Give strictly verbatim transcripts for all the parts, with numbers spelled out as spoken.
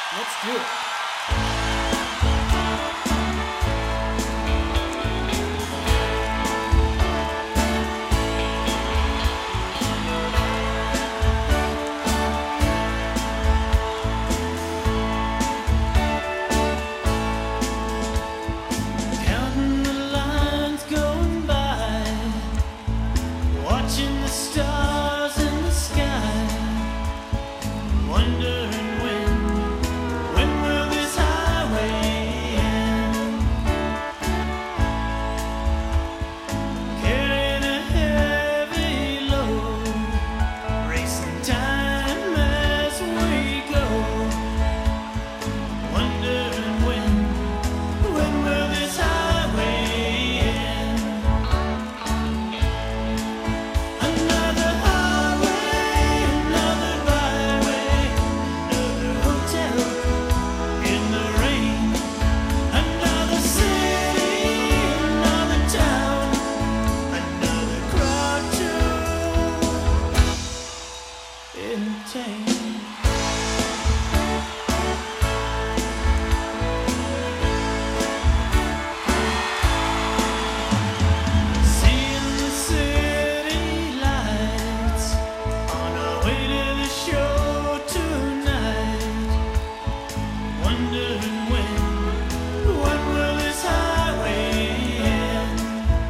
Let's do it. Counting the lines going by, watching the stars in the sky, wondering when, when will this highway end? Carrying a heavy load, racing time as we go, wondering when, when will this highway end? Another highway, another byway, another hotel in the rain, another city, another town, another crowd to entertain. Seeing the city lights on our way to the show tonight, wondering when, when will this highway end?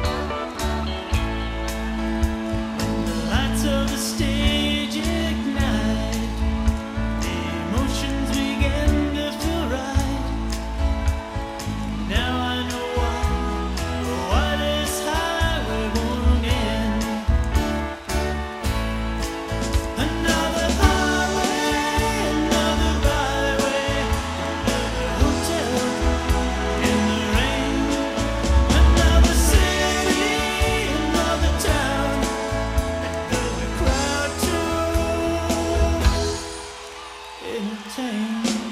When the lights of the stage ignite, the emotions begin to feel right. Now I know why, why this highway won't end. Another highway, another byway, another hotel in the rain, another city, another town, another crowd to entertain.